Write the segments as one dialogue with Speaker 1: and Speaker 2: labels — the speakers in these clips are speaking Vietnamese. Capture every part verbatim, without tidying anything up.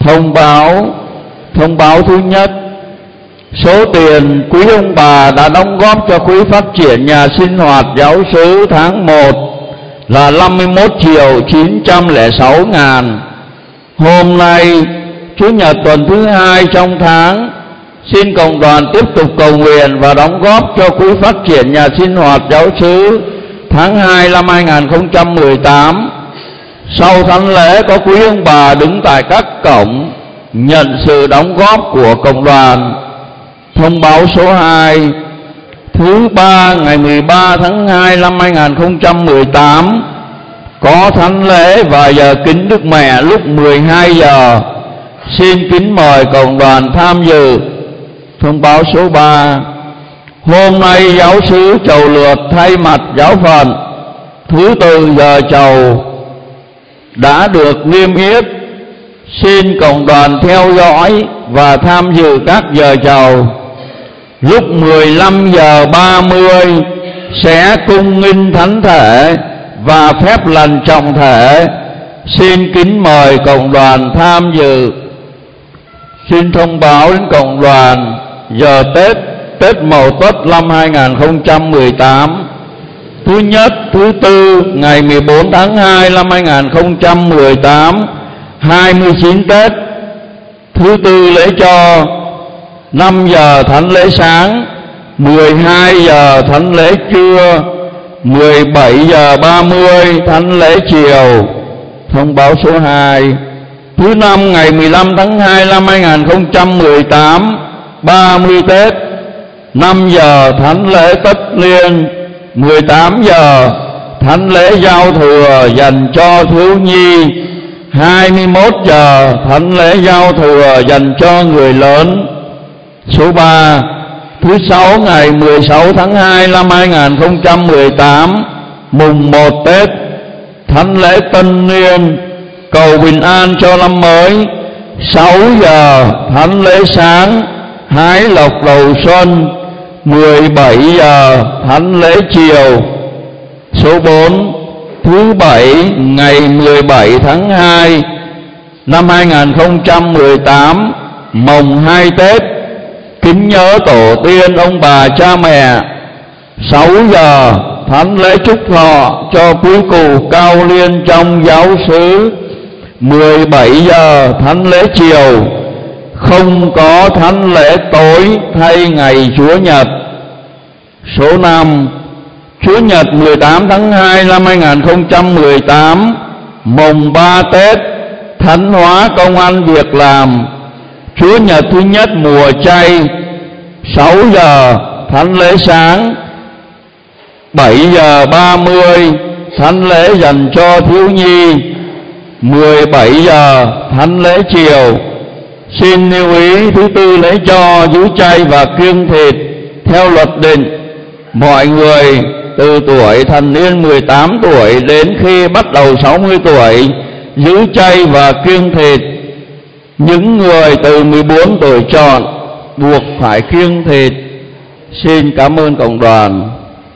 Speaker 1: Thông báo Thông báo thứ nhất, số tiền quý ông bà đã đóng góp cho quỹ phát triển nhà sinh hoạt giáo xứ tháng một là năm mươi mốt triệu chín trăm lẻ sáu ngàn. Hôm nay, Chủ nhật tuần thứ hai trong tháng, xin cộng đoàn tiếp tục cầu nguyện và đóng góp cho quỹ phát triển nhà sinh hoạt giáo xứ tháng hai năm hai nghìn không trăm mười tám. Sau thánh lễ có quý ông bà đứng tại các cổng nhận sự đóng góp của cộng đoàn. Thông báo số hai, thứ ba ngày mười ba tháng hai năm hai nghìn không trăm mười tám có thánh lễ và giờ kính Đức Mẹ lúc mười hai giờ. Xin kính mời cộng đoàn tham dự. Thông báo số ba, hôm nay giáo xứ chầu lượt thay mặt giáo phận thứ tự giờ chầu đã được niêm yết. Xin cộng đoàn theo dõi và tham dự các giờ chầu. Lúc mười lăm giờ ba mươi sẽ cung nghinh thánh thể và phép lành trọng thể. Xin kính mời cộng đoàn tham dự. Xin thông báo đến cộng đoàn giờ Tết Tết Mậu Tuất năm hai nghìn không trăm mười tám. Thứ nhất, thứ tư ngày mười bốn tháng hai năm hai nghìn không trăm mười tám, hai mươi chín Tết. Thứ tư lễ cho, năm giờ thánh lễ sáng, mười hai giờ thánh lễ trưa, mười bảy giờ ba mươi thánh lễ chiều. Thông báo số hai, thứ năm ngày mười lăm tháng hai năm hai nghìn không trăm mười tám, ba mươi Tết, năm giờ thánh lễ tất niên, mười tám giờ thánh lễ giao thừa dành cho thiếu nhi, hai mươi mốt giờ thánh lễ giao thừa dành cho người lớn. Số ba, thứ sáu ngày mười sáu tháng hai năm hai nghìn không trăm mười tám, mùng một Tết, thánh lễ tân niên cầu bình an cho năm mới, sáu giờ thánh lễ sáng hái lộc đầu xuân, mười bảy giờ thánh lễ chiều. Số bốn, thứ bảy ngày mười bảy tháng hai năm hai nghìn không trăm mười tám, mồng hai Tết, kính nhớ tổ tiên ông bà cha mẹ, sáu giờ thánh lễ chúc thọ cho quý cụ cao liên trong giáo xứ, mười bảy giờ thánh lễ chiều, không có thánh lễ tối thay ngày Chúa Nhật. Số năm, Chúa Nhật mười tám tháng hai năm hai nghìn không trăm mười tám, mồng ba Tết, thánh hóa công ăn việc làm, Chúa Nhật thứ nhất mùa chay, sáu giờ thánh lễ sáng, bảy giờ ba mươi thánh lễ dành cho thiếu nhi, mười bảy giờ thánh lễ chiều. Xin lưu ý thứ tư lễ cho giữ chay và kiêng thịt theo luật định. Mọi người từ tuổi thành niên mười tám tuổi đến khi bắt đầu sáu mươi tuổi giữ chay và kiêng thịt. Những người từ mười bốn tuổi chọn buộc phải kiêng thịt. Xin cảm ơn cộng đoàn.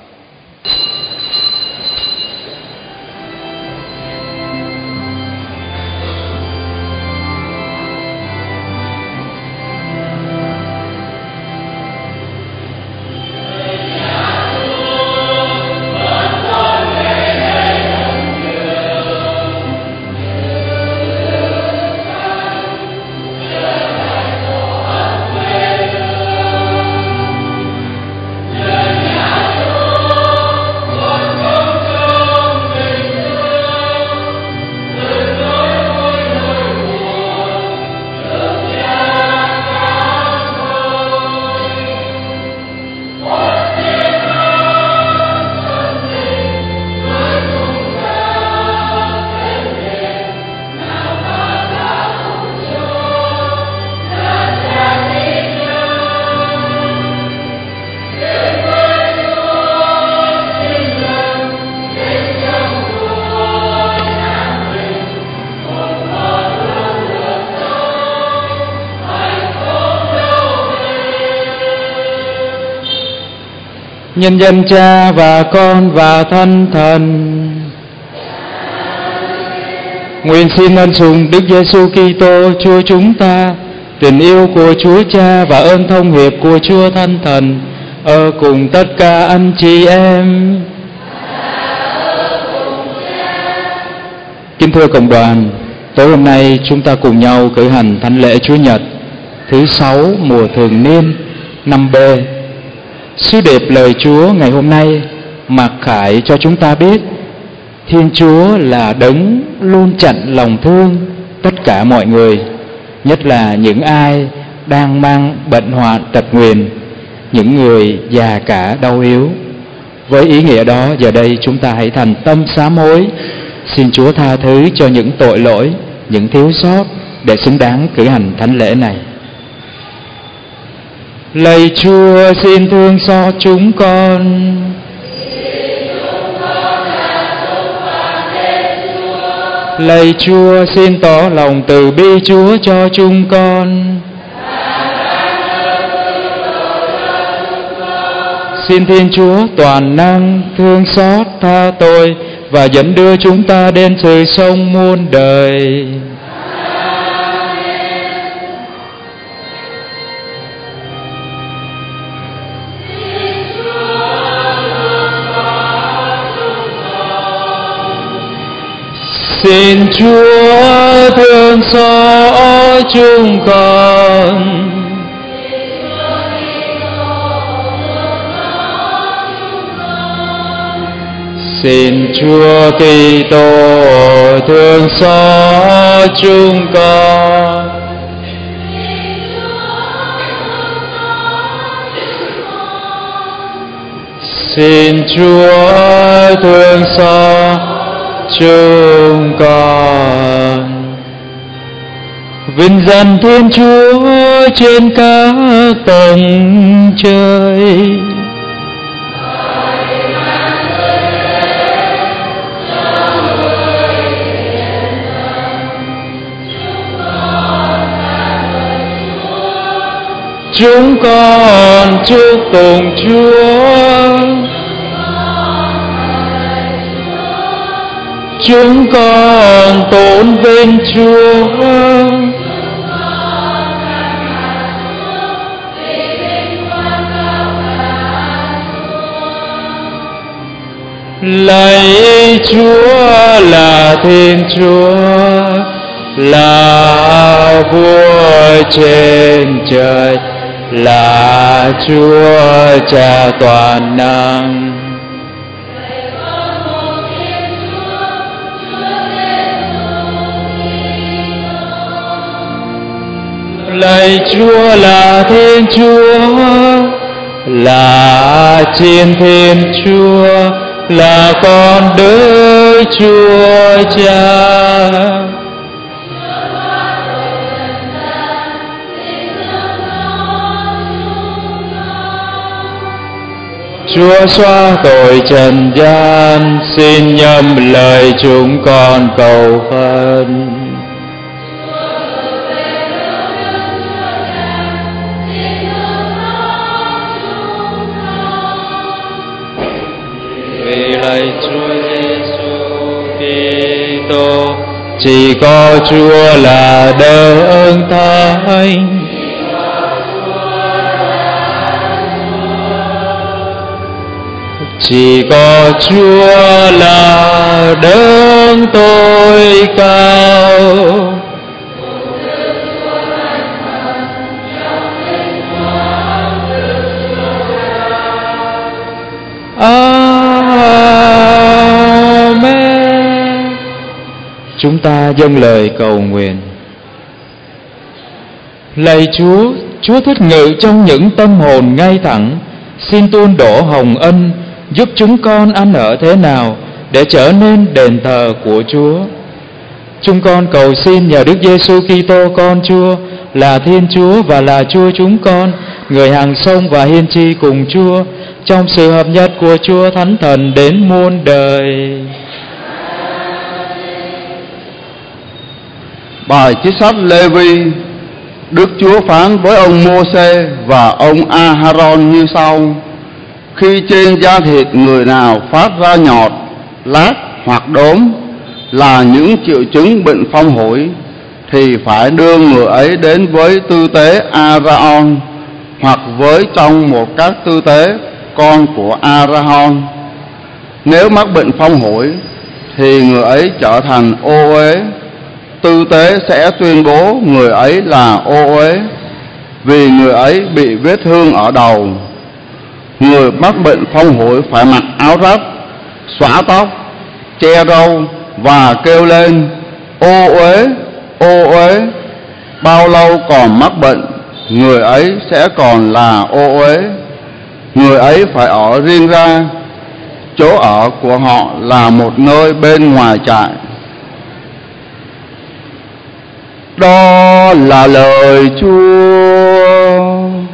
Speaker 2: Nhân danh Cha và Con và Thánh Thần. Nguyện xin ân sủng Đức Giêsu Kitô Chúa chúng ta, tình yêu của Chúa Cha và ơn thông hiệp của Chúa Thánh Thần ở cùng tất cả anh chị em. Kính thưa cộng đoàn, tối hôm nay chúng ta cùng nhau cử hành thánh lễ Chúa Nhật thứ sáu mùa thường niên năm B. Sứ điệp lời Chúa ngày hôm nay mặc khải cho chúng ta biết Thiên Chúa là đấng luôn chặn lòng thương tất cả mọi người, nhất là những ai đang mang bệnh hoạn tật nguyền, những người già cả đau yếu. Với ý nghĩa đó, giờ đây chúng ta hãy thành tâm sám hối, xin Chúa tha thứ cho những tội lỗi, những thiếu sót để xứng đáng cử hành thánh lễ này. Lạy Chúa, xin thương xót chúng con. Lạy Chúa, xin tỏ lòng từ bi Chúa cho chúng con. Xin Thiên Chúa toàn năng thương xót tha tội và dẫn đưa chúng ta đến sự sống muôn đời. Xin Chúa thương xót chúng con. Xin Chúa Kitô thương xót chúng con. Xin Chúa thương xót chúng con. Vinh danh Thiên Chúa trên các tầng trời. Chúng con chúc tụng Chúa. Chúng con tôn vinh Chúa. Lạy Chúa là Thiên Chúa, là vua trên trời, là Chúa Cha toàn năng. Lạy Chúa là Thiên Chúa, là Chiến Thiên Chúa, là con Đức Chúa Cha. Chúa xóa tội trần gian, xin nhậm lời chúng con cầu khẩn. Vì lạy Chúa Giêsu Kitô, chỉ có Chúa là đấng thánh. Chỉ có Chúa là đấng tối cao. Amen. Chúng ta dâng lời cầu nguyện. Lạy Chúa, Chúa thích ngự trong những tâm hồn ngay thẳng, xin tuôn đổ hồng ân giúp chúng con ăn ở thế nào để trở nên đền thờ của Chúa. Chúng con cầu xin nhờ Đức Giêsu Kitô con Chúa là Thiên Chúa và là Chúa chúng con, người hàng sống và hiên tri cùng Chúa trong sự hợp nhất của Chúa Thánh Thần đến muôn đời.
Speaker 1: Bài trích sách Lê-vi. Đức Chúa phán với ông Mô-sê và ông A-ha-ron như sau: khi trên da thịt người nào phát ra nhọt, lát hoặc đốm,
Speaker 3: là những triệu chứng bệnh phong hủi, thì phải đưa người ấy đến với tư tế Aaron, hoặc với trong một các tư tế con của Aaron. Nếu mắc bệnh phong hủi thì người ấy trở thành ô uế. Tư tế sẽ tuyên bố người ấy là ô uế, vì người ấy bị vết thương ở đầu. Người mắc bệnh phong hủi phải mặc áo rách, xõa tóc, che râu và kêu lên: ô uế, ô uế. Bao lâu còn mắc bệnh, người ấy sẽ còn là ô uế. Người ấy phải ở riêng ra. Chỗ ở của họ là một nơi bên ngoài trại. Đó là lời Chúa.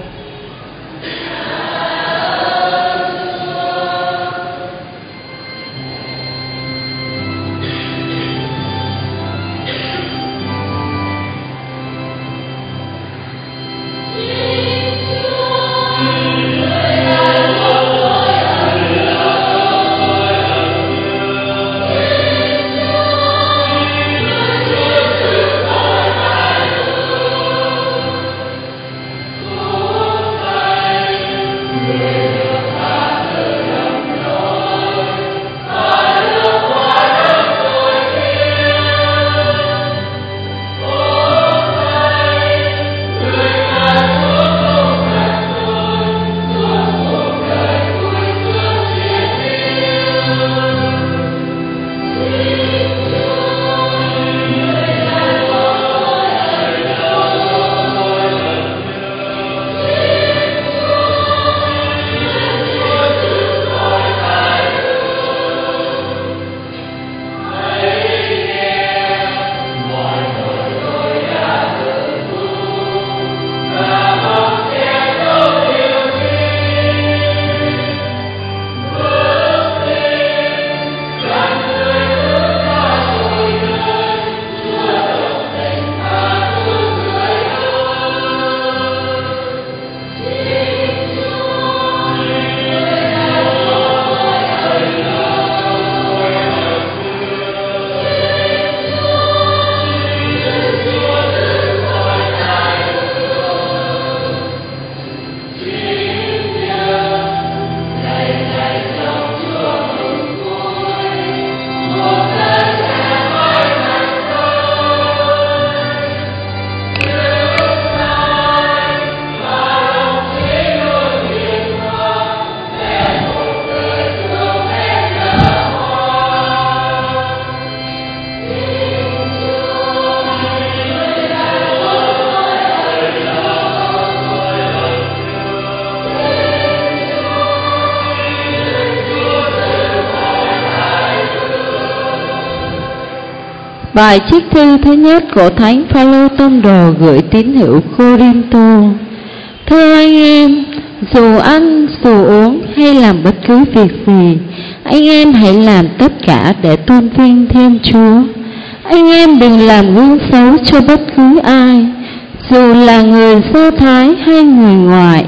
Speaker 4: Bài trích thư thứ nhất của Thánh Phaolô tông đồ gửi tín hữu Cô-rin-tô. Thưa anh em, dù ăn, dù uống hay làm bất cứ việc gì, anh em hãy làm tất cả để tôn vinh Thiên Chúa. Anh em đừng làm gương xấu cho bất cứ ai, dù là người Do Thái hay người ngoại,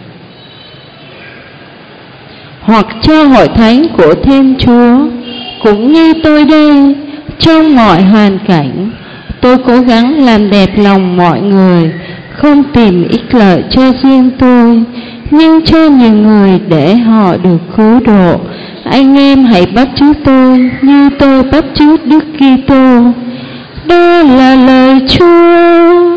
Speaker 4: hoặc cho hội thánh của Thiên Chúa. Cũng như tôi đây, trong mọi hoàn cảnh, tôi cố gắng làm đẹp lòng mọi người, không tìm ích lợi cho riêng tôi, nhưng cho nhiều người để họ được cứu độ. Anh em hãy bắt chước tôi như tôi bắt chước Đức Kitô. Đó là lời Chúa.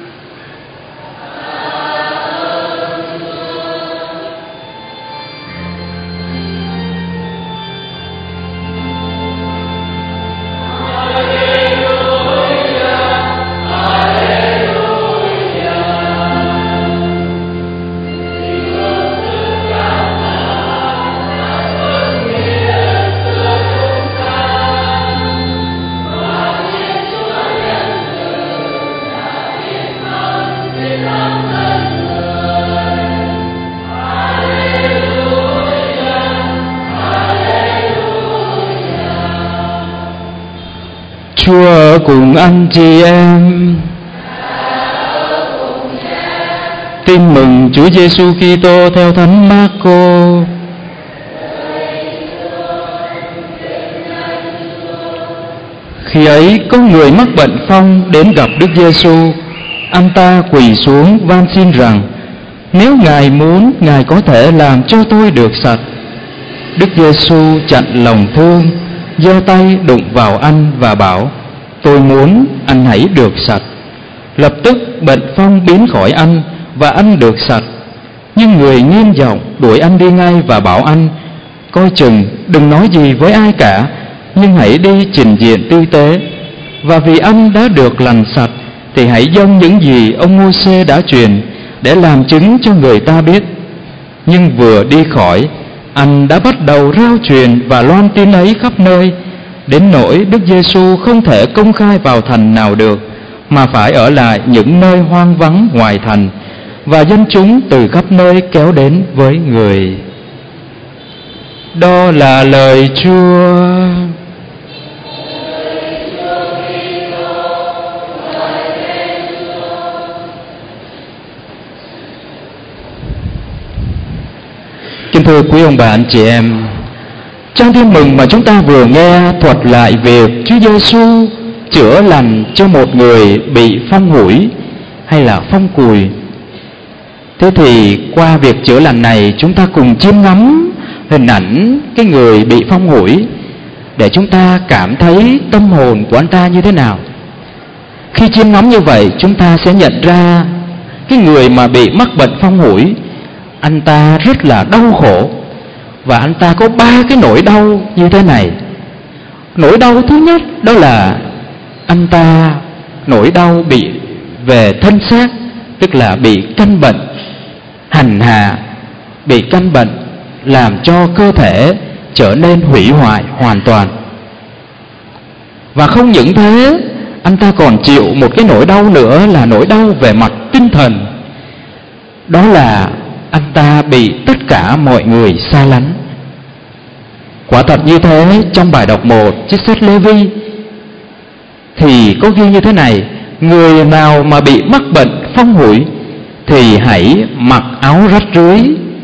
Speaker 2: Chúa ở cùng anh chị em. Tin mừng Chúa Giêsu Kitô theo Thánh Mác-cô. Khi ấy có người mắc bệnh phong đến gặp Đức Giêsu. Anh ta quỳ xuống van xin rằng: nếu Ngài muốn, Ngài có thể làm cho tôi được sạch. Đức Giêsu chặn lòng thương, giơ tay đụng vào anh và bảo: tôi muốn, anh hãy được sạch. Lập tức bệnh phong biến khỏi anh và anh được sạch. Nhưng người nghiêm giọng đuổi anh đi ngay và bảo anh: coi chừng đừng nói gì với ai cả, nhưng hãy đi trình diện tư tế. Và vì anh đã được lành sạch thì hãy dâng những gì ông Mô-sê đã truyền để làm chứng cho người ta biết. Nhưng vừa đi khỏi, anh đã bắt đầu rao truyền và loan tin ấy khắp nơi, đến nỗi Đức Giêsu không thể công khai vào thành nào được, mà phải ở lại những nơi hoang vắng ngoài thành, và dân chúng từ khắp nơi kéo đến với người. Đó là lời Chúa. Kính thưa quý ông bà anh chị em, trong tin mừng mà chúng ta vừa nghe thuật lại việc Chúa Giêsu chữa lành cho một người bị phong hủi hay là phong cùi. Thế thì qua việc chữa lành này, chúng ta cùng chiêm ngắm hình ảnh cái người bị phong hủi để chúng ta cảm thấy tâm hồn của anh ta như thế nào. Khi chiêm ngắm như vậy, chúng ta sẽ nhận ra cái người mà bị mắc bệnh phong hủi, anh ta rất là đau khổ, và anh ta có ba cái nỗi đau như thế này. Nỗi đau thứ nhất đó là anh ta nỗi đau bị về thân xác, tức là bị căn bệnh hành hạ, bị căn bệnh làm cho cơ thể trở nên hủy hoại hoàn toàn. Và không những thế, anh ta còn chịu một cái nỗi đau nữa là nỗi đau về mặt tinh thần. Đó là anh ta bị tất cả mọi người xa lánh. Quả thật như thế, trong bài đọc một trích sách Lê-vi thì có ghi như thế này: người nào mà bị mắc bệnh phong hủi thì hãy mặc áo rách rưới,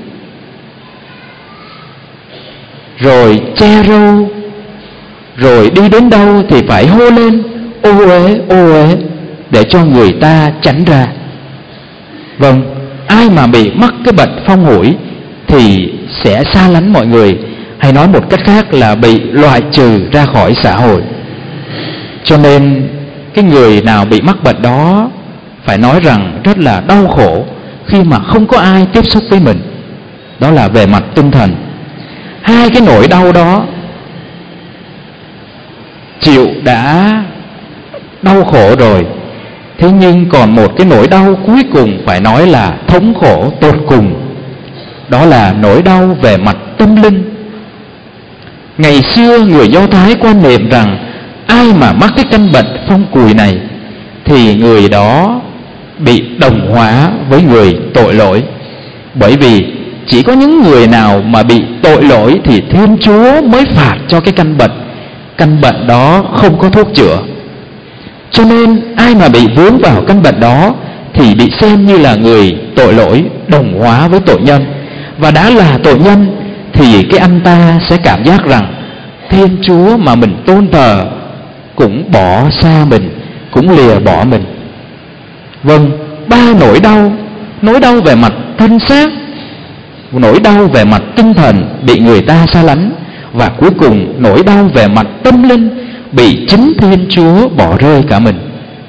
Speaker 2: rồi che râu, rồi đi đến đâu thì phải hô lên ô uế ô uế để cho người ta tránh ra. Vâng, ai mà bị mắc cái bệnh phong hủi thì sẽ xa lánh mọi người, hay nói một cách khác là bị loại trừ ra khỏi xã hội. Cho nên cái người nào bị mắc bệnh đó phải nói rằng rất là đau khổ khi mà không có ai tiếp xúc với mình. Đó là về mặt tinh thần. Hai cái nỗi đau đó chịu đã đau khổ rồi, thế nhưng còn một cái nỗi đau cuối cùng phải nói là thống khổ tột cùng. Đó là nỗi đau về mặt tâm linh. Ngày xưa người Do Thái quan niệm rằng ai mà mắc cái căn bệnh phong cùi này thì người đó bị đồng hóa với người tội lỗi. Bởi vì chỉ có những người nào mà bị tội lỗi thì Thiên Chúa mới phạt cho cái căn bệnh. Căn bệnh đó không có thuốc chữa. Cho nên ai mà bị vướng vào căn bệnh đó thì bị xem như là người tội lỗi, đồng hóa với tội nhân. Và đã là tội nhân thì cái anh ta sẽ cảm giác rằng Thiên Chúa mà mình tôn thờ cũng bỏ xa mình, cũng lìa bỏ mình. Vâng, ba nỗi đau: nỗi đau về mặt thân xác, nỗi đau về mặt tinh thần bị người ta xa lánh, và cuối cùng nỗi đau về mặt tâm linh bị chính Thiên Chúa bỏ rơi cả mình.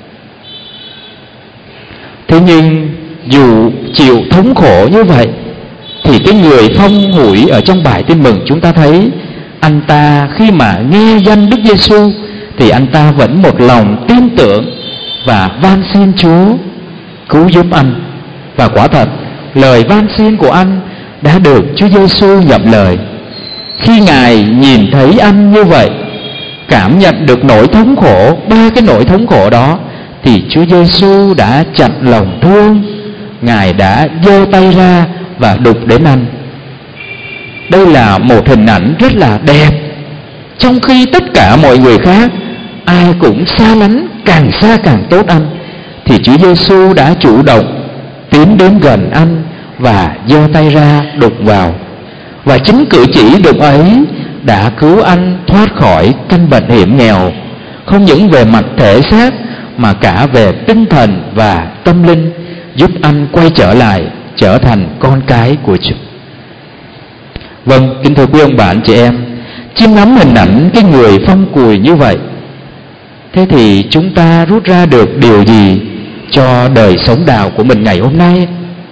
Speaker 2: Thế nhưng dù chịu thống khổ như vậy thì cái người phong hủi ở trong bài tin mừng chúng ta thấy anh ta khi mà nghe danh Đức Giêsu thì anh ta vẫn một lòng tin tưởng và van xin Chúa cứu giúp anh. Và quả thật lời van xin của anh đã được Chúa Giêsu nhậm lời. Khi Ngài nhìn thấy anh như vậy, cảm nhận được nỗi thống khổ, ba cái nỗi thống khổ đó, thì Chúa Giêsu đã chặn lòng thương. Ngài đã giơ tay ra và đụng đến anh. Đây là một hình ảnh rất là đẹp. Trong khi tất cả mọi người khác ai cũng xa lánh, càng xa càng tốt anh, thì Chúa Giêsu đã chủ động tiến đến gần anh và giơ tay ra đụng vào. Và chính cử chỉ đụng ấy đã cứu anh thoát khỏi căn bệnh hiểm nghèo, không những về mặt thể xác mà cả về tinh thần và tâm linh, giúp anh quay trở lại trở thành con cái của Chúa. Vâng, kính thưa quý ông bà anh chị em, chiêm ngắm hình ảnh cái người phong cùi như vậy, thế thì chúng ta rút ra được điều gì cho đời sống đạo của mình ngày hôm nay?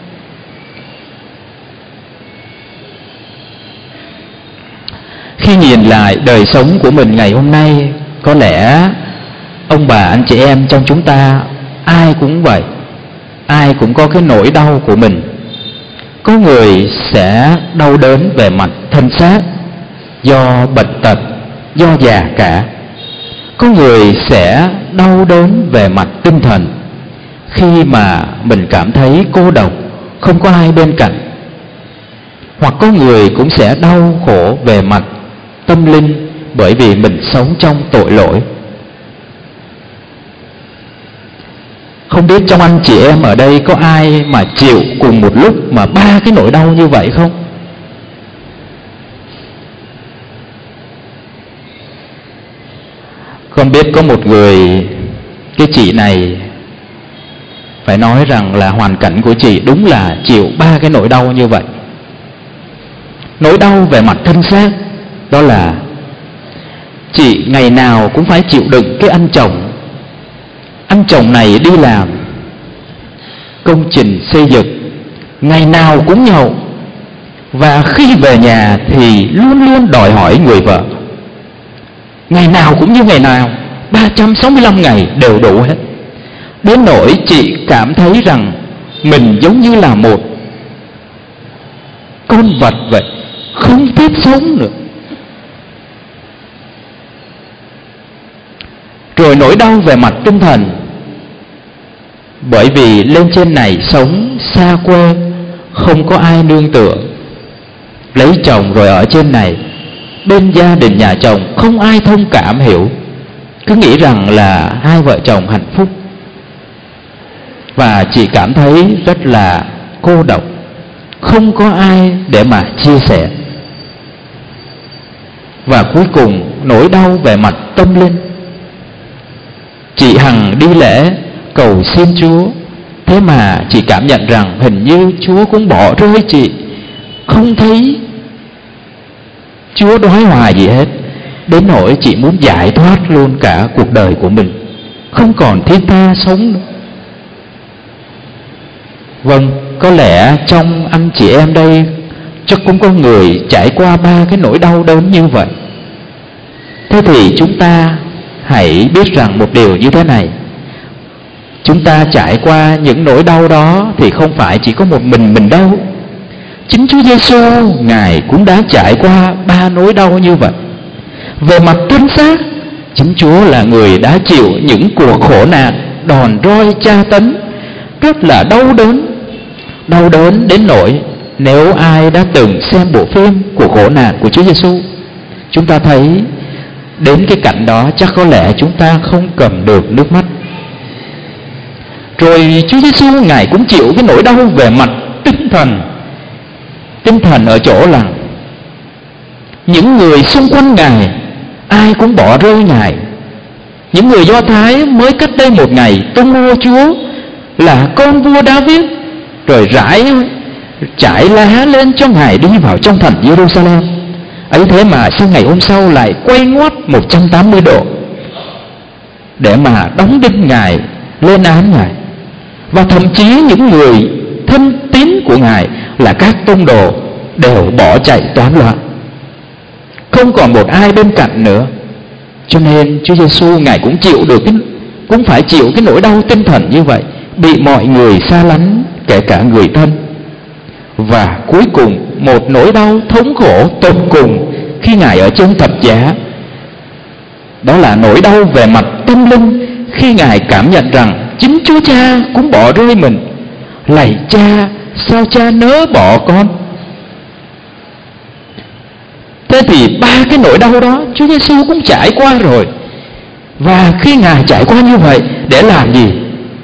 Speaker 2: Khi nhìn lại đời sống của mình ngày hôm nay, có lẽ ông bà anh chị em trong chúng ta ai cũng vậy, ai cũng có cái nỗi đau của mình. Có người sẽ đau đớn về mặt thân xác do bệnh tật, do già cả. Có người sẽ đau đớn về mặt tinh thần khi mà mình cảm thấy cô độc, không có ai bên cạnh. Hoặc có người cũng sẽ đau khổ về mặt tâm linh bởi vì mình sống trong tội lỗi. Không biết trong anh chị em ở đây có ai mà chịu cùng một lúc mà ba cái nỗi đau như vậy không? Con biết có một người, cái chị này phải nói rằng là hoàn cảnh của chị đúng là chịu ba cái nỗi đau như vậy. Nỗi đau về mặt thân xác, đó là chị ngày nào cũng phải chịu đựng cái anh chồng. Anh chồng này đi làm công trình xây dựng, ngày nào cũng nhậu, và khi về nhà thì luôn luôn đòi hỏi người vợ. Ngày nào cũng như ngày nào, ba trăm sáu mươi lăm ngày đều đủ hết. Đến nỗi chị cảm thấy rằng mình giống như là một con vật vậy, không biết sống nữa. Rồi nỗi đau về mặt tinh thần, bởi vì lên trên này sống xa quê, không có ai nương tựa. Lấy chồng rồi ở trên này, bên gia đình nhà chồng không ai thông cảm hiểu, cứ nghĩ rằng là hai vợ chồng hạnh phúc. Và chị cảm thấy rất là cô độc, không có ai để mà chia sẻ. Và cuối cùng nỗi đau về mặt tâm linh, chị hằng đi lễ cầu xin Chúa, thế mà chị cảm nhận rằng hình như Chúa cũng bỏ rơi chị, không thấy Chúa đoái hoài gì hết. Đến nỗi chị muốn giải thoát luôn cả cuộc đời của mình, không còn thiết tha sống nữa. Vâng, có lẽ trong anh chị em đây chắc cũng có người trải qua ba cái nỗi đau đớn như vậy. Thế thì chúng ta hãy biết rằng một điều như thế này: chúng ta trải qua những nỗi đau đó thì không phải chỉ có một mình mình đâu. Chính Chúa Giêsu Ngài cũng đã trải qua ba nỗi đau như vậy. Về mặt thân xác, chính Chúa là người đã chịu những cuộc khổ nạn, đòn roi tra tấn rất là đau đớn. Đau đớn đến nỗi nếu ai đã từng xem bộ phim Cuộc khổ nạn của Chúa Giêsu, chúng ta thấy đến cái cảnh đó chắc có lẽ chúng ta không cầm được nước mắt. Rồi Chúa Giêsu Ngài cũng chịu cái nỗi đau về mặt tinh thần. Tinh thần ở chỗ là những người xung quanh Ngài ai cũng bỏ rơi Ngài. Những người Do Thái mới cách đây một ngày tung hô Chúa là con vua David, rồi rải trải lá lên cho Ngài đi vào trong thành Jerusalem. Ấy thế mà sang ngày hôm sau lại quay ngoắt một trăm tám mươi độ để mà đóng đinh Ngài, lên án Ngài. Và thậm chí những người thân tín của Ngài là các tông đồ đều bỏ chạy toán loạn, không còn một ai bên cạnh nữa. Cho nên Chúa Giêsu Ngài cũng chịu được cái, cũng phải chịu cái nỗi đau tinh thần như vậy, bị mọi người xa lánh, kể cả người thân. Và cuối cùng một nỗi đau thống khổ tột cùng khi Ngài ở trên thập giá, đó là nỗi đau về mặt tâm linh, khi Ngài cảm nhận rằng chính Chúa Cha cũng bỏ rơi mình. Lạy Cha, sao Cha nỡ bỏ con? Thế thì ba cái nỗi đau đó Chúa Giêsu cũng trải qua rồi. Và khi Ngài trải qua như vậy để làm gì?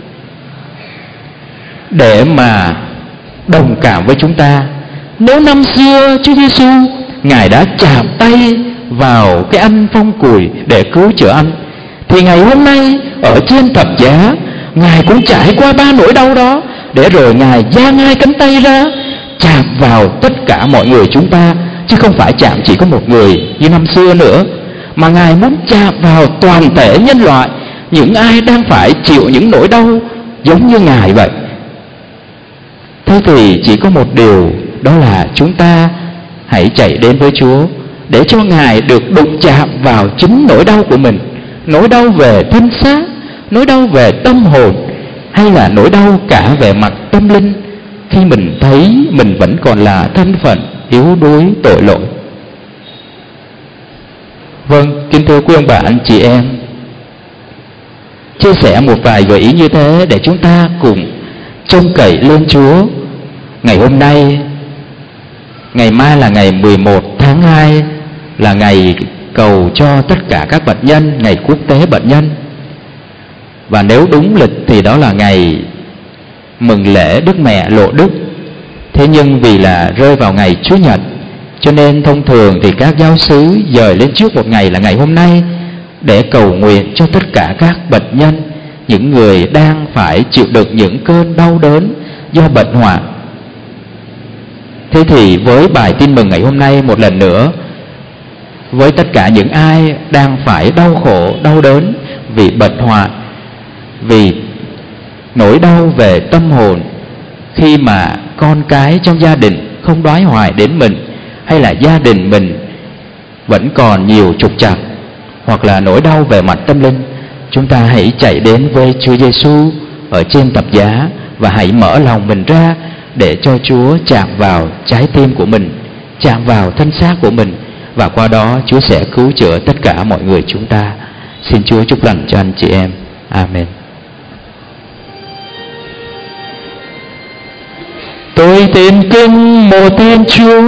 Speaker 2: Để mà đồng cảm với chúng ta. Nếu năm xưa Chúa Giêsu Ngài đã chạm tay vào cái anh phong cùi để cứu chữa anh, thì ngày hôm nay ở trên thập giá, Ngài cũng trải qua ba nỗi đau đó, để rồi Ngài dang hai cánh tay ra chạm vào tất cả mọi người chúng ta, chứ không phải chạm chỉ có một người như năm xưa nữa, mà Ngài muốn chạm vào toàn thể nhân loại, những ai đang phải chịu những nỗi đau giống như Ngài vậy. Thế thì chỉ có một điều, đó là chúng ta hãy chạy đến với Chúa để cho Ngài được đụng chạm vào chính nỗi đau của mình, nỗi đau về thân xác, nỗi đau về tâm hồn, hay là nỗi đau cả về mặt tâm linh, khi mình thấy mình vẫn còn là thân phận yếu đuối tội lỗi. Vâng, kính thưa quý ông bà anh chị em, chia sẻ một vài gợi ý như thế để chúng ta cùng trông cậy lên Chúa. Ngày hôm nay, ngày mai là ngày mười một tháng hai, là ngày cầu cho tất cả các bệnh nhân, ngày quốc tế bệnh nhân. Và nếu đúng lịch thì đó là ngày mừng lễ Đức Mẹ Lộ Đức. Thế nhưng vì là rơi vào ngày Chủ nhật, cho nên thông thường thì các giáo xứ dời lên trước một ngày là ngày hôm nay, để cầu nguyện cho tất cả các bệnh nhân, những người đang phải chịu đựng những cơn đau đớn do bệnh hoạn. Thế thì với bài tin mừng ngày hôm nay, một lần nữa, với tất cả những ai đang phải đau khổ, đau đớn vì bệnh hoạn, vì nỗi đau về tâm hồn, khi mà con cái trong gia đình không đoái hoài đến mình, hay là gia đình mình vẫn còn nhiều trục trặc, hoặc là nỗi đau về mặt tâm linh, chúng ta hãy chạy đến với Chúa Giêsu ở trên thập giá, và hãy mở lòng mình ra để cho Chúa chạm vào trái tim của mình, chạm vào thân xác của mình, và qua đó Chúa sẽ cứu chữa tất cả mọi người chúng ta. Xin Chúa chúc lành cho anh chị em. Amen. Tôi tin kính một Thiên Chúa,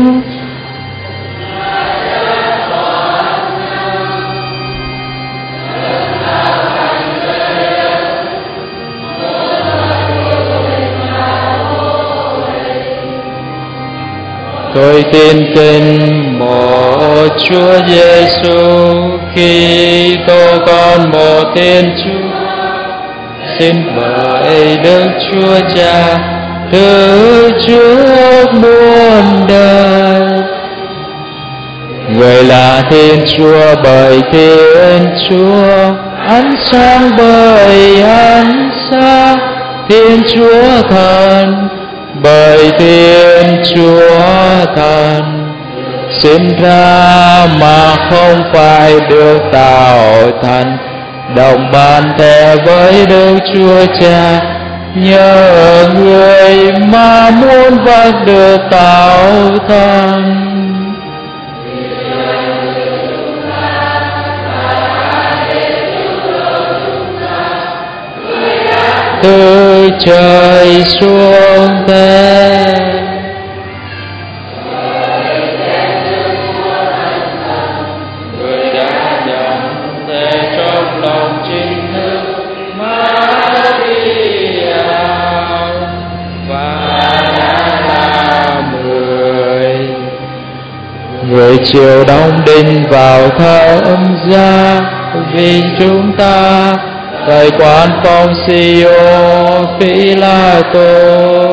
Speaker 2: tôi tin kính một Chúa Giêsu, Kitô con một Thiên Chúa, xin bởi Đức Chúa Cha từ trước muôn đời. Người là Thiên Chúa bởi Thiên Chúa, ánh sáng bởi ánh sáng, Thiên Chúa Thần bởi Thiên Chúa Thần, sinh ra mà không phải được tạo thành, đồng ban thể với Đức Chúa Cha, nhờ người mà muôn vật được tạo thành. Từ trời xuống thế, người đã nhận thể trong lòng chính thức Maria, và đã là người. Người chịu đóng đinh vào thập giá vì chúng ta, thời quan Pông-xi-ô Phi-la-tô.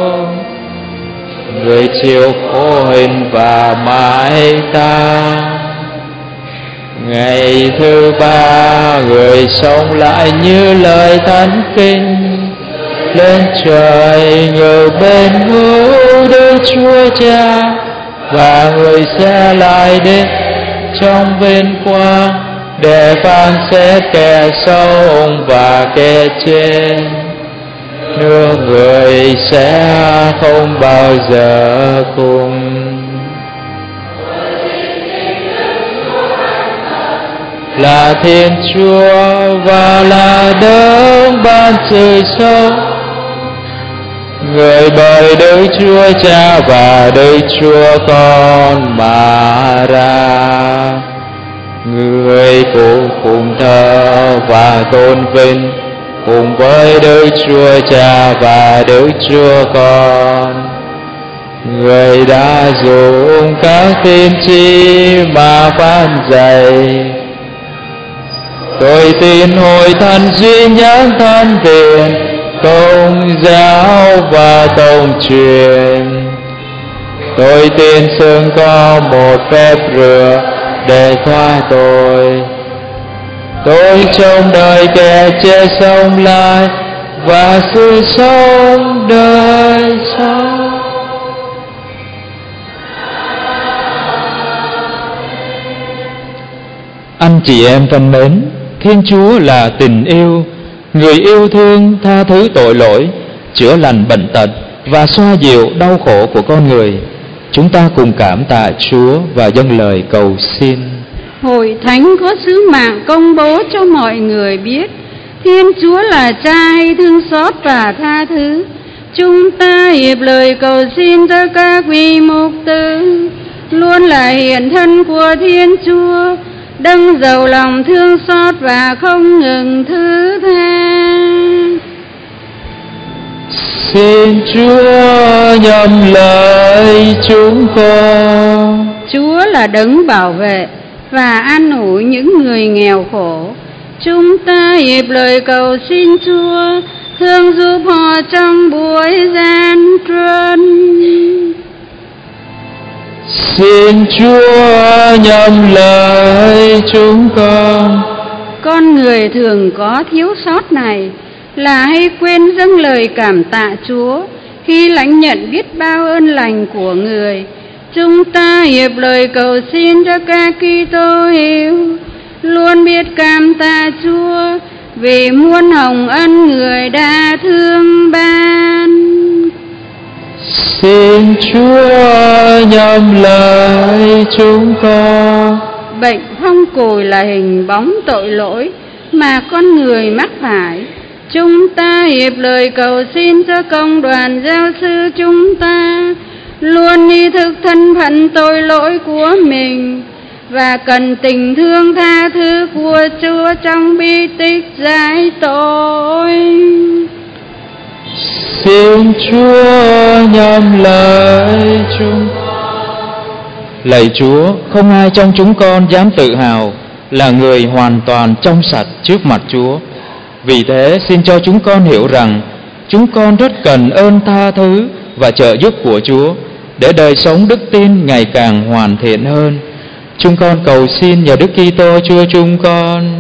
Speaker 2: Người chịu khổ hình và mãi tang, ngày thứ ba người sống lại như lời thánh kinh, lên trời ngự bên hữu Đức Chúa Cha, và người sẽ lại đến trong vinh quang để phán xét kẻ sống và kẻ chết. Nước người sẽ không bao giờ cùng. Là Thiên Chúa và là đấng ban sự sống, người bởi Đức Chúa Cha và Đức Chúa Con mà ra. Người cũng cùng thờ và tôn vinh cùng với Đức Chúa Cha và Đức Chúa Con. Người đã dùng các tiên tri mà phán dạy, Tôi tin hội thánh duy nhất thân thiện, Công giáo và công truyền. Tôi tin xưng có một phép rửa để thoát tội. Tôi trông đợi kẻ chết sống lại và sự sống đời sau. Anh chị em thân mến, Thiên Chúa là tình yêu, người yêu thương tha thứ tội lỗi, chữa lành bệnh tật và xoa dịu đau khổ của con người. Chúng ta cùng cảm tạ Chúa và dâng lời cầu xin.
Speaker 5: Hội thánh có sứ mạng công bố cho mọi người biết Thiên Chúa là Cha hay thương xót và tha thứ. Chúng ta hiệp lời cầu xin cho các vị mục tử luôn là hiện thân của Thiên Chúa, đấng giàu lòng thương xót và không ngừng thứ tha.
Speaker 2: Xin Chúa nhậm lời chúng con.
Speaker 5: Chúa là đấng bảo vệ và an ủi những người nghèo khổ. Chúng ta hiệp lời cầu xin Chúa thương giúp họ trong buổi gian truân.
Speaker 2: Xin Chúa nhậm lời chúng con.
Speaker 5: Con người thường có thiếu sót này là hay quên dâng lời cảm tạ Chúa khi lãnh nhận biết bao ơn lành của người. Chúng ta hiệp lời cầu xin cho các Kitô hữu luôn biết cảm tạ Chúa vì muôn hồng ân người đã thương ban.
Speaker 2: Xin Chúa nhậm lời chúng con.
Speaker 5: Bệnh phong cùi là hình bóng tội lỗi mà con người mắc phải. Chúng ta hiệp lời cầu xin cho công đoàn giáo sư chúng ta luôn ý thức thân phận tội lỗi của mình và cần tình thương tha thứ của Chúa trong bi tích giải tội.
Speaker 2: Xin Chúa nhậm lời chúng con. Lạy Chúa, không ai trong chúng con dám tự hào là người hoàn toàn trong sạch trước mặt Chúa. Vì thế xin cho chúng con hiểu rằng chúng con rất cần ơn tha thứ và trợ giúp của Chúa để đời sống đức tin ngày càng hoàn thiện hơn. Chúng con cầu xin nhờ Đức Kitô Chúa chúng con.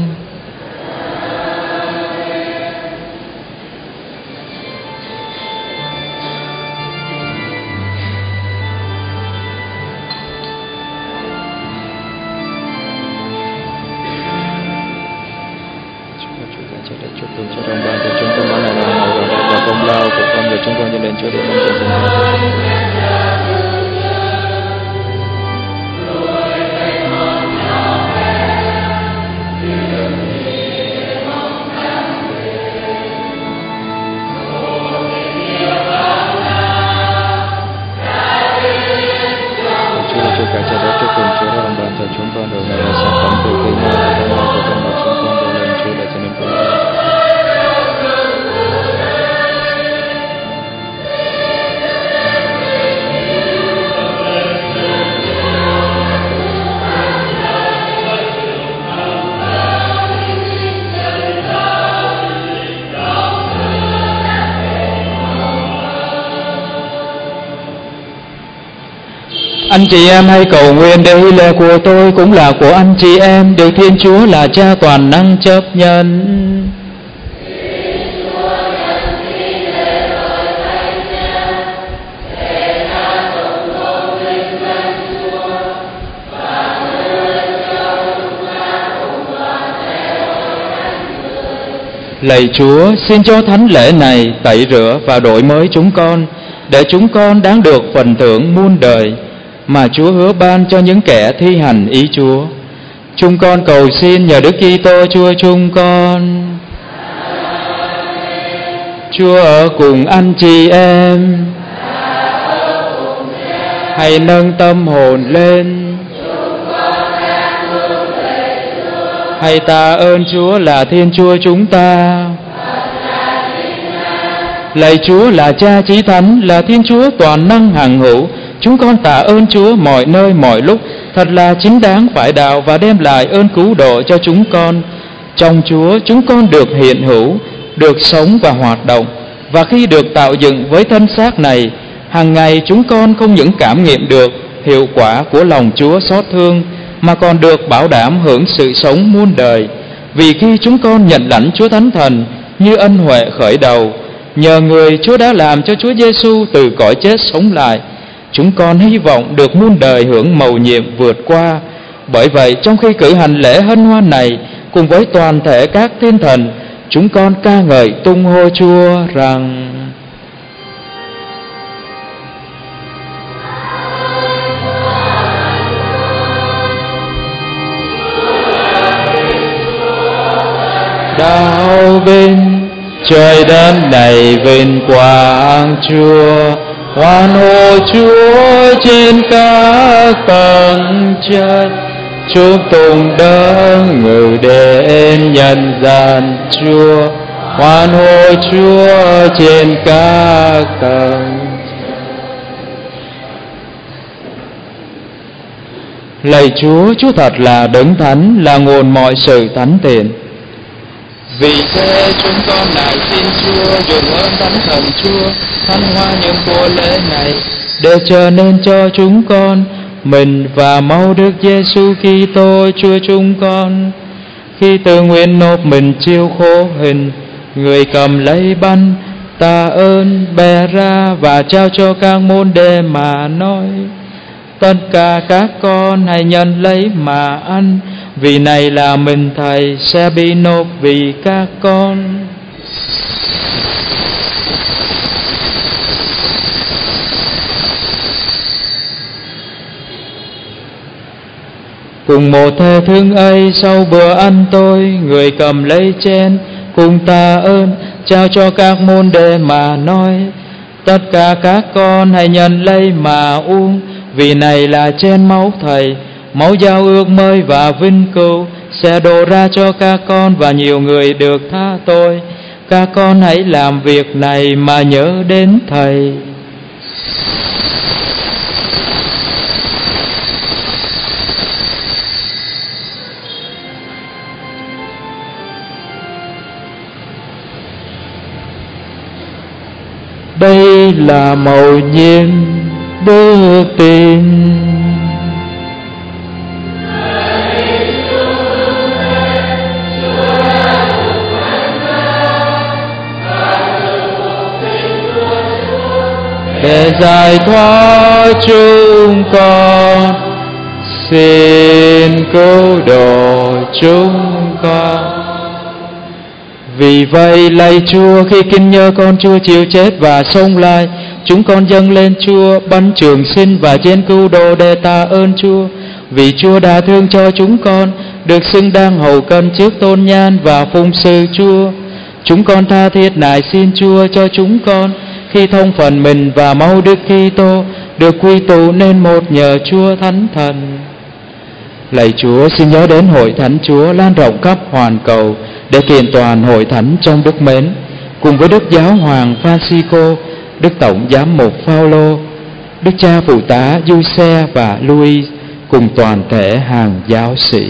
Speaker 2: Anh chị em hãy cầu nguyện để hy lễ của tôi cũng là của anh chị em được Thiên Chúa là Cha toàn năng chấp nhận. Lạy Chúa, xin cho thánh lễ này tẩy rửa và đổi mới chúng con, để chúng con đáng được phần thưởng muôn đời mà Chúa hứa ban cho những kẻ thi hành ý Chúa. Chúng con cầu xin nhờ Đức Kitô Chúa chúng con. Chúa ở cùng anh chị em. Hãy nâng tâm hồn lên. Hãy tạ ơn Chúa là Thiên Chúa chúng ta. Lạy Chúa là Cha Chí Thánh, là Thiên Chúa toàn năng hằng hữu. Chúng con tạ ơn Chúa mọi nơi mọi lúc, thật là chính đáng phải đạo và đem lại ơn cứu độ cho chúng con. Trong Chúa chúng con được hiện hữu, được sống và hoạt động. Và khi được tạo dựng với thân xác này, hàng ngày chúng con không những cảm nghiệm được hiệu quả của lòng Chúa xót thương, mà còn được bảo đảm hưởng sự sống muôn đời. Vì khi chúng con nhận lãnh Chúa Thánh Thần như ân huệ khởi đầu, nhờ người Chúa đã làm cho Chúa Giêsu từ cõi chết sống lại, chúng con hy vọng được muôn đời hưởng mầu nhiệm vượt qua. Bởi vậy, trong khi cử hành lễ hân hoan này cùng với toàn thể các thiên thần, chúng con ca ngợi tung hô Chúa rằng: Đạo vinh trời đất này vinh quang Chúa, hoan hô Chúa trên các tầng trời, chúc tụng đấng ngự đến nhân gian Chúa, hoan hô Chúa trên các tầng. Lạy Chúa, Chúa thật là đấng thánh, là nguồn mọi sự thánh thiện. Vì thế chúng con lại xin Chúa dùng ơn Thánh Thần Chúa thăng hoa những của lễ này, để trở nên cho chúng con mình và máu Đức Giêsu Kitô Chúa chúng con. Khi tự nguyện nộp mình chịu khổ hình, người cầm lấy bánh tạ ơn bè ra và trao cho các môn đệ mà nói: Tất cả các con hãy nhận lấy mà ăn, vì này là mình Thầy sẽ bị nộp vì các con. Cùng một thể thương ấy, sau bữa ăn tôi, người cầm lấy chén cùng tạ ơn, trao cho các môn đệ mà nói: Tất cả các con hãy nhận lấy mà uống, vì này là chén máu Thầy, máu giao ước mới và vinh cửu, sẽ đổ ra cho các con và nhiều người được tha tội. Các con hãy làm việc này mà nhớ đến Thầy. Đây là mầu nhiệm đức tin. Để giải thoát chúng con, xin cứu độ chúng con. Vì vậy lạy Chúa, khi kinh nhớ con Chúa chịu chết và sống lại, chúng con dâng lên Chúa bánh trường sinh và chén cứu độ để tạ ơn Chúa. Vì Chúa đã thương cho chúng con, được xứng đáng hầu cân trước tôn nhan và phụng sự Chúa. Chúng con tha thiết nài xin Chúa cho chúng con, khi thông phần mình và máu Đức Kitô, được quy tụ nên một nhờ Chúa Thánh Thần. Lạy Chúa, xin nhớ đến hội thánh Chúa lan rộng khắp hoàn cầu, để kiện toàn hội thánh trong đức mến, cùng với Đức Giáo hoàng Francisco, Đức Tổng Giám mục Phaolô, Đức Cha Phụ tá Giuse và Louis, cùng toàn thể hàng giáo sĩ.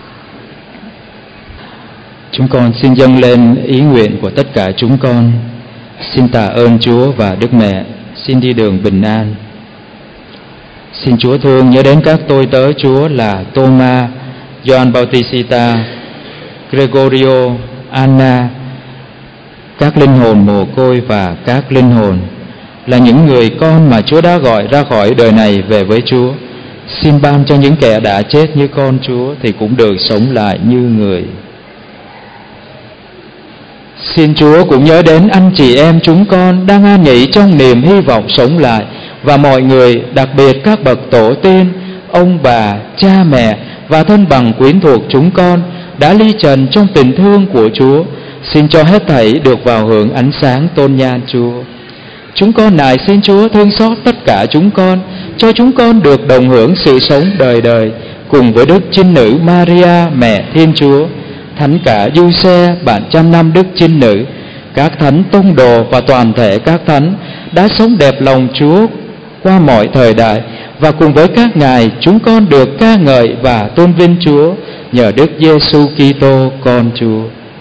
Speaker 2: Chúng con xin dâng lên ý nguyện của tất cả chúng con. Xin tạ ơn Chúa và Đức Mẹ, xin đi đường bình an. Xin Chúa thương nhớ đến các tôi tớ Chúa là Thomas, Gioan Bautista, Gregorio, Anna, các linh hồn mồ côi và các linh hồn, là những người con mà Chúa đã gọi ra khỏi đời này về với Chúa. Xin ban cho những kẻ đã chết như con Chúa thì cũng được sống lại như người. Xin Chúa cũng nhớ đến anh chị em chúng con đang an nghỉ trong niềm hy vọng sống lại, và mọi người, đặc biệt các bậc tổ tiên, ông bà, cha mẹ và thân bằng quyến thuộc chúng con đã ly trần trong tình thương của Chúa. Xin cho hết thảy được vào hưởng ánh sáng tôn nhan Chúa. Chúng con nài xin Chúa thương xót tất cả chúng con, cho chúng con được đồng hưởng sự sống đời đời cùng với Đức Trinh Nữ Maria, mẹ Thiên Chúa, Thánh cả Giuse, bạn trăm năm Đức Trinh Nữ, các thánh tông đồ và toàn thể các thánh đã sống đẹp lòng Chúa qua mọi thời đại, và cùng với các ngài chúng con được ca ngợi và tôn vinh Chúa nhờ Đức Giêsu Kitô con Chúa.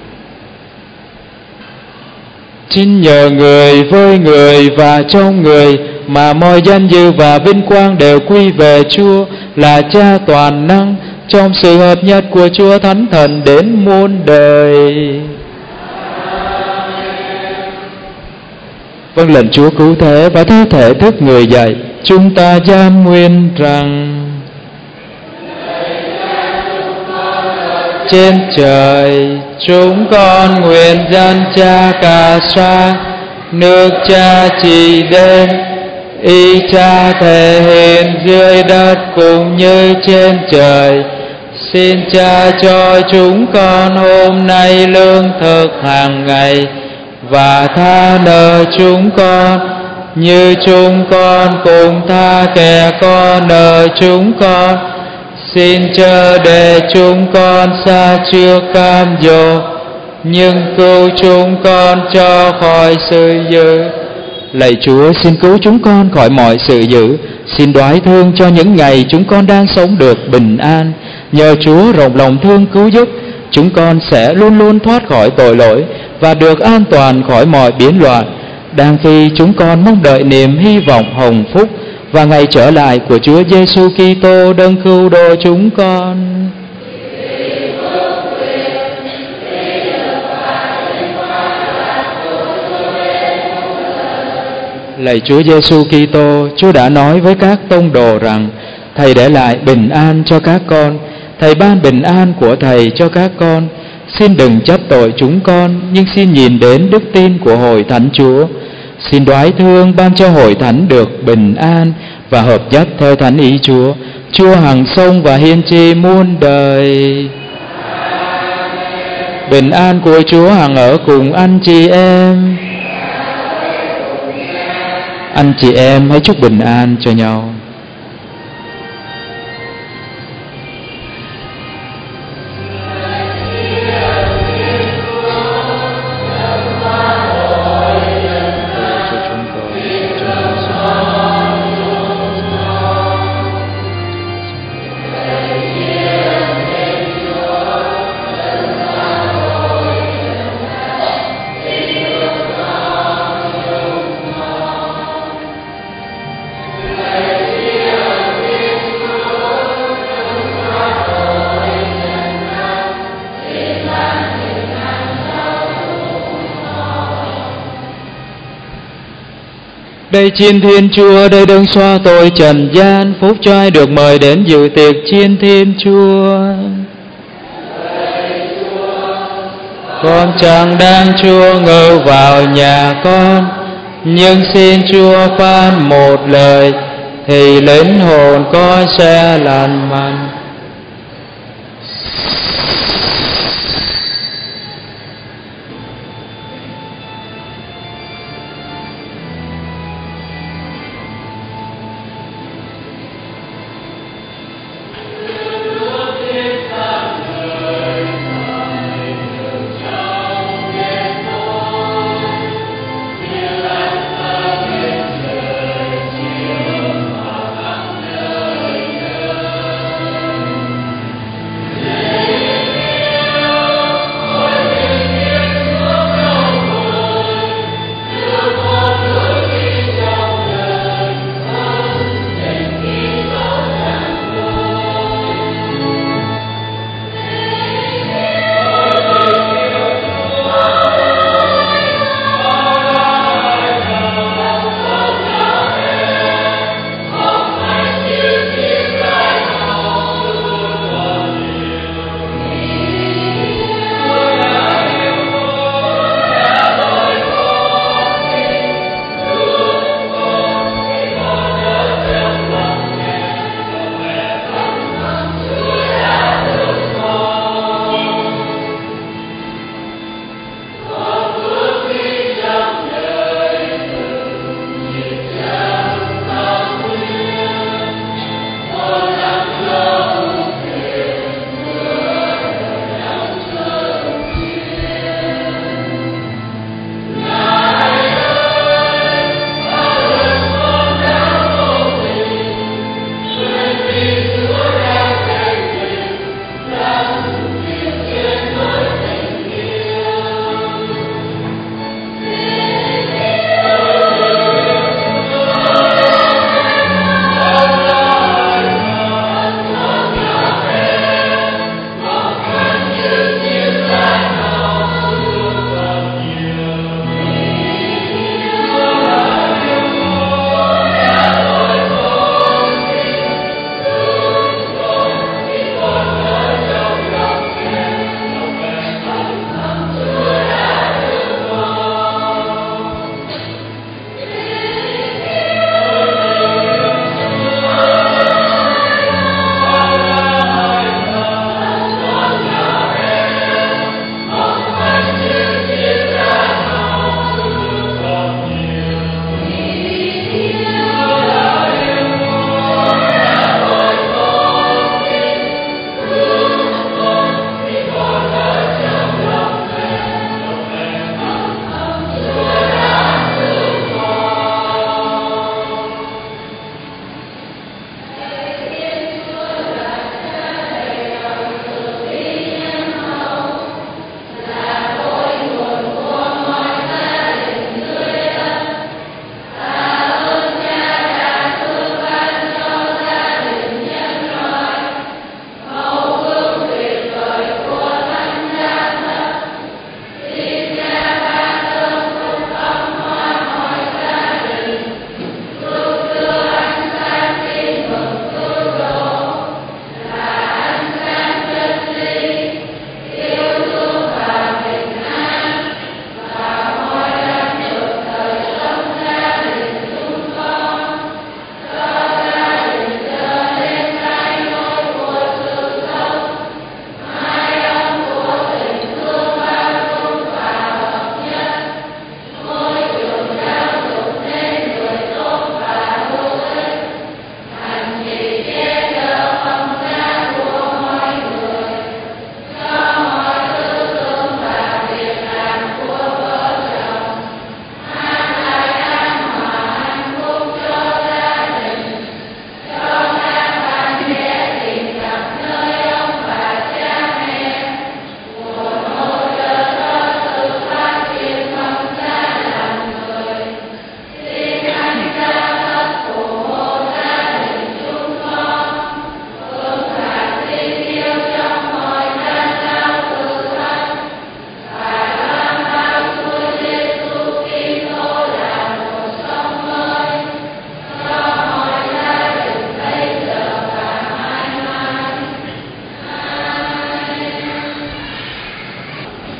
Speaker 2: Chính nhờ Người, với Người và trong Người mà mọi danh dự và vinh quang đều quy về Chúa là Cha toàn năng, trong sự hợp nhất của Chúa Thánh Thần đến muôn đời. Vâng lệnh Chúa cứu thế và theo thể thức người dạy, chúng ta giam nguyện rằng: trên trời chúng con nguyện dân Cha cả xa, nước Cha chỉ đến, ý Cha thể hiện dưới đất cũng như trên trời. Xin Cha cho chúng con hôm nay lương thực hàng ngày, và tha nợ chúng con như chúng con cũng tha kẻ có nợ chúng con. Xin chớ để chúng con sa trước cam dỗ, nhưng cứu chúng con cho khỏi sự dữ. Lạy Chúa, xin cứu chúng con khỏi mọi sự dữ. Xin đoái thương cho những ngày chúng con đang sống được bình an. Nhờ Chúa rộng lòng thương cứu giúp, chúng con sẽ luôn luôn thoát khỏi tội lỗi và được an toàn khỏi mọi biến loạn, đang khi chúng con mong đợi niềm hy vọng hồng phúc và ngày trở lại của Chúa Giêsu Kitô đấng cứu độ chúng con. Lạy Chúa Giêsu Kitô, Chúa đã nói với các tông đồ rằng Thầy để lại bình an cho các con. Thầy ban bình an của Thầy cho các con. Xin đừng trách tội chúng con, nhưng xin nhìn đến đức tin của Hội Thánh Chúa. Xin đoái thương ban cho Hội Thánh được bình an và hợp nhất theo thánh ý Chúa. Chúa hằng sống và hiên tri muôn đời. Bình an của Chúa hằng ở cùng anh chị em. Anh chị em hãy chúc bình an cho nhau. Đây chiên Thiên Chúa, đây đấng xóa tội trần gian, phúc cho ai được mời đến dự tiệc chiên Thiên Chúa. Con chẳng đang Chúa ngự vào nhà con, nhưng xin Chúa phán một lời, thì linh hồn con sẽ lành mạnh.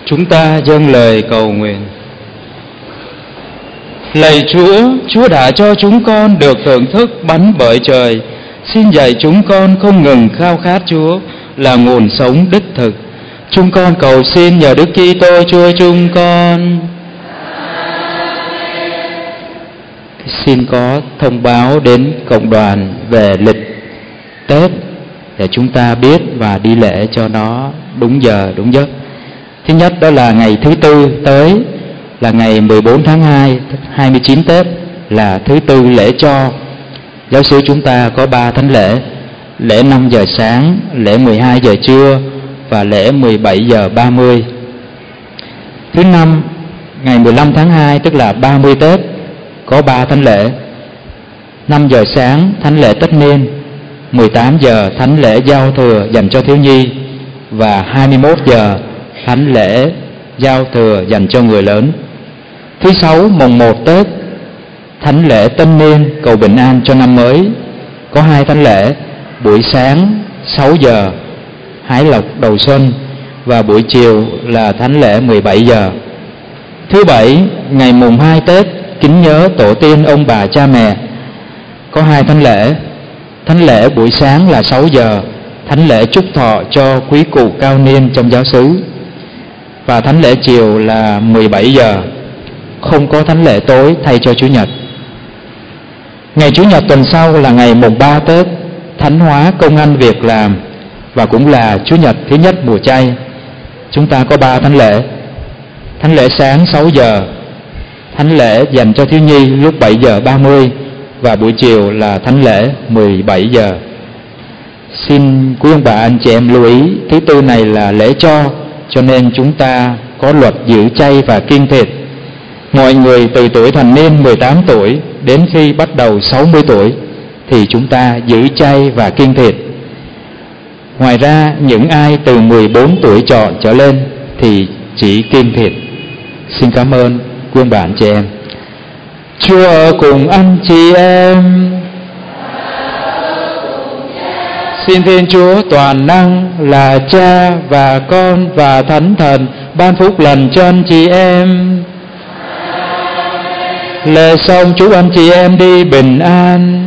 Speaker 2: Chúng ta dâng lời cầu nguyện. Lạy Chúa, Chúa đã cho chúng con được thưởng thức bánh bởi trời. Xin dạy chúng con không ngừng khao khát Chúa là nguồn sống đích thực. Chúng con cầu xin nhờ Đức Kitô Chúa chúng con. Xin có thông báo đến cộng đoàn về lịch Tết để chúng ta biết và đi lễ cho nó đúng giờ, đúng giấc. Thứ nhất đó là ngày thứ Tư tới là ngày mười bốn tháng hai, hai mươi chín Tết là thứ Tư lễ cho. Giáo xứ chúng ta có ba thánh lễ: lễ năm giờ sáng, lễ mười hai giờ trưa và lễ mười bảy giờ ba mươi. Thứ năm, ngày mười lăm tháng hai tức là ba mươi Tết, có ba thánh lễ: năm giờ sáng thánh lễ tất niên, mười tám giờ thánh lễ giao thừa dành cho thiếu nhi và hai mươi mốt giờ thánh lễ giao thừa dành cho người lớn. Thứ sáu, mùng một Tết, thánh lễ tân niên cầu bình an cho năm mới, có hai thánh lễ: buổi sáng sáu giờ hái lộc đầu xuân và buổi chiều là thánh lễ mười bảy giờ. Thứ bảy, ngày mùng hai Tết, kính nhớ tổ tiên ông bà cha mẹ, có hai thánh lễ: thánh lễ buổi sáng là sáu giờ, thánh lễ chúc thọ cho quý cụ cao niên trong giáo xứ, và thánh lễ chiều là mười bảy giờ, không có thánh lễ tối thay cho Chủ nhật. Ngày Chủ nhật tuần sau là ngày mùng ba Tết, thánh hóa công ăn việc làm và cũng là Chủ nhật thứ nhất mùa chay. Chúng ta có ba thánh lễ: thánh lễ sáng sáu giờ, thánh lễ dành cho thiếu nhi lúc bảy giờ ba mươi và buổi chiều là thánh lễ mười bảy giờ. Xin quý ông bà anh chị em lưu ý, thứ Tư này là lễ cho, cho nên chúng ta có luật giữ chay và kiêng thịt. Mọi người từ tuổi thành niên mười tám tuổi đến khi bắt đầu sáu mươi tuổi thì chúng ta giữ chay và kiêng thịt. Ngoài ra, những ai từ mười bốn tuổi trọn trở lên thì chỉ kiêng thịt. Xin cảm ơn quý ông bà anh chị em. Chúa ở cùng anh chị em. Xin Thiên Chúa toàn năng là Cha và Con và Thánh Thần ban phúc lành cho anh chị em. Lễ xong chúc anh chị em đi bình an.